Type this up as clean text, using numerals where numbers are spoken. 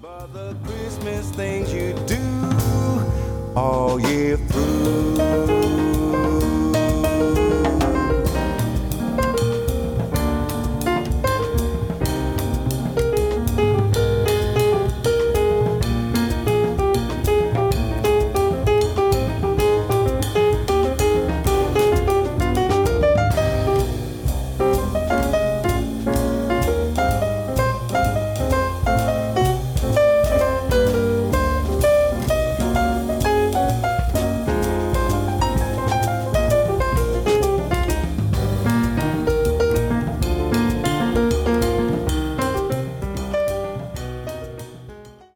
But the Christmas things you do all year through.